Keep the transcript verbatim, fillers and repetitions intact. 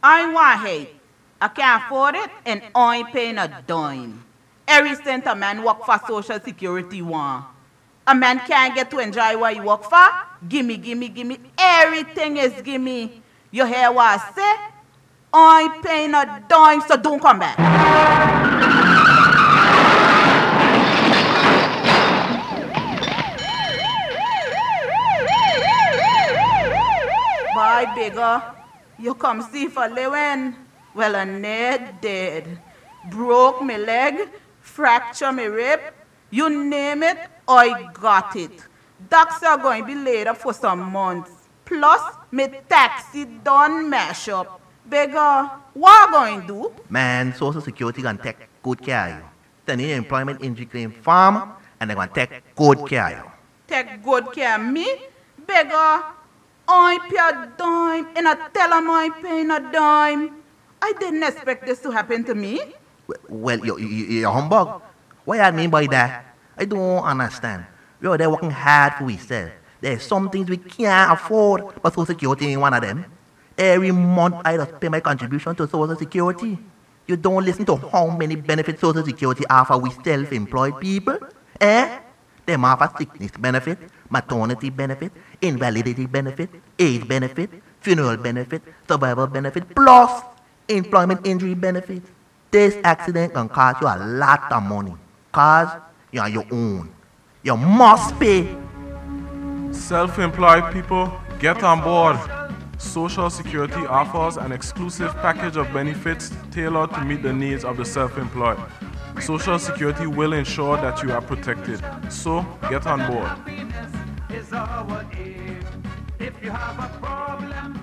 I want hate. I can't afford it and I ain't paying a dime. Every cent a man work for Social Security want. A man can't get to enjoy what he work for. Gimme, gimme, gimme. Everything is gimme. You hear what I say? I ain't paying a dime, so don't come back. Bye, bigger. You come see for living. Well, a Ned dead. Broke my leg, fracture my rib. You name it, I got it. Doctors are going to be laid up for some months. Plus, my taxi done mash up. Bigger, what going to do? Man, Social Security gonna take good care of you. Then your employment injury claim farm, and they're gonna take good care of you. Take good care of me? Bigger, I pay a dime, and I tell them I paying a dime. I didn't expect this to happen to me. Well, you, you, you're a humbug. What do you mean by that? I don't understand. We're there working hard for ourselves. There's some things we can't afford, but Social Security ain't one of them. Every month I just pay my contribution to Social Security. You don't listen to how many benefits Social Security offer we self-employed people. Eh? They offer sickness benefit, maternity benefit, invalidity benefit, age benefit, funeral benefit, survival benefit, plus employment injury benefit. This accident can cost you a lot of money. Cause you're on your own. You must pay. Self-employed people, get on board. Social Security offers an exclusive package of benefits tailored to meet the needs of the self-employed. Social Security will ensure that you are protected. So, get on board. If you have a problem,